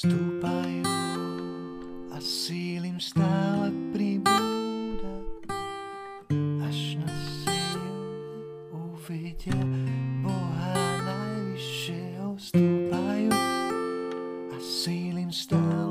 stúpajú a síl im stále pribúda, až na sílu uvidia Boha najvyššieho. Stúpajú a síl im stále